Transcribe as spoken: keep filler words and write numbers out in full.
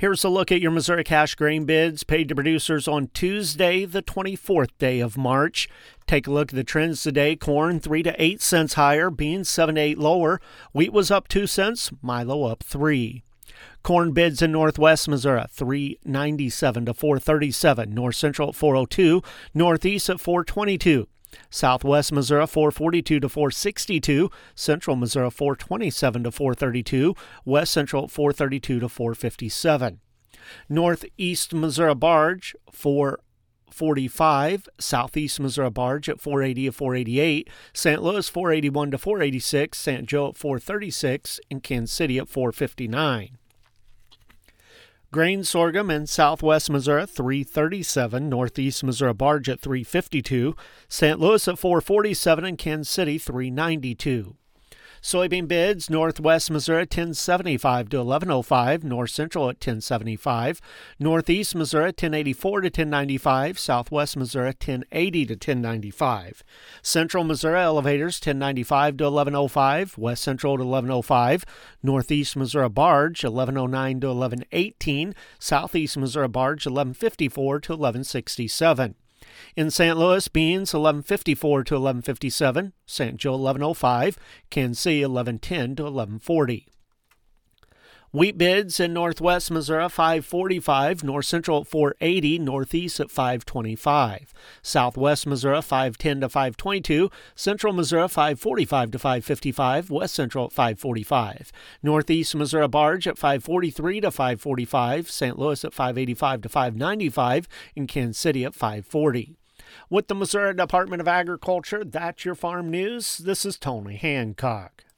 Here's a look at your Missouri cash grain bids paid to producers on Tuesday, the twenty-fourth day of March. Take a look at the trends today. Corn three to eight cents higher, beans seven to eight lower. Wheat was up two cents, Milo up three. Corn bids in Northwest Missouri, three ninety-seven to four thirty-seven. North Central at four oh two, Northeast at four twenty-two. Southwest Missouri four forty-two to four sixty-two, Central Missouri four twenty-seven to four thirty-two, West Central four thirty-two to four fifty-seven. Northeast Missouri barge four forty-five, Southeast Missouri barge at four eighty to four eighty-eight, Saint Louis four eighty-one to four eighty-six, Saint Joe at four thirty-six, and Kansas City at four fifty-nine. Grain sorghum in Southwest Missouri, three thirty-seven. Northeast Missouri barge at three fifty-two. Saint Louis at four forty-seven and Kansas City three ninety-two. Soybean bids, Northwest Missouri ten seventy-five to eleven oh five, North Central at ten seventy-five, Northeast Missouri ten eighty-four to ten ninety-five, Southwest Missouri ten eighty to ten ninety-five. Central Missouri elevators ten ninety-five to eleven oh five, West Central to eleven oh five, Northeast Missouri barge eleven oh nine to eleven eighteen, Southeast Missouri barge eleven fifty-four to eleven sixty-seven. In Saint Louis, beans eleven fifty-four to eleven fifty-seven, Saint Joe eleven oh five, Kansas City eleven ten to eleven forty. Wheat bids in Northwest Missouri five forty-five, North Central at four eighty, Northeast at five twenty-five. Southwest Missouri five ten to five twenty-two, Central Missouri five forty-five to five fifty-five, West Central at five forty-five. Northeast Missouri barge at five forty-three to five forty-five, Saint Louis at five eighty-five to five ninety-five, and Kansas City at five forty. With the Missouri Department of Agriculture, that's your farm news. This is Tony Hancock.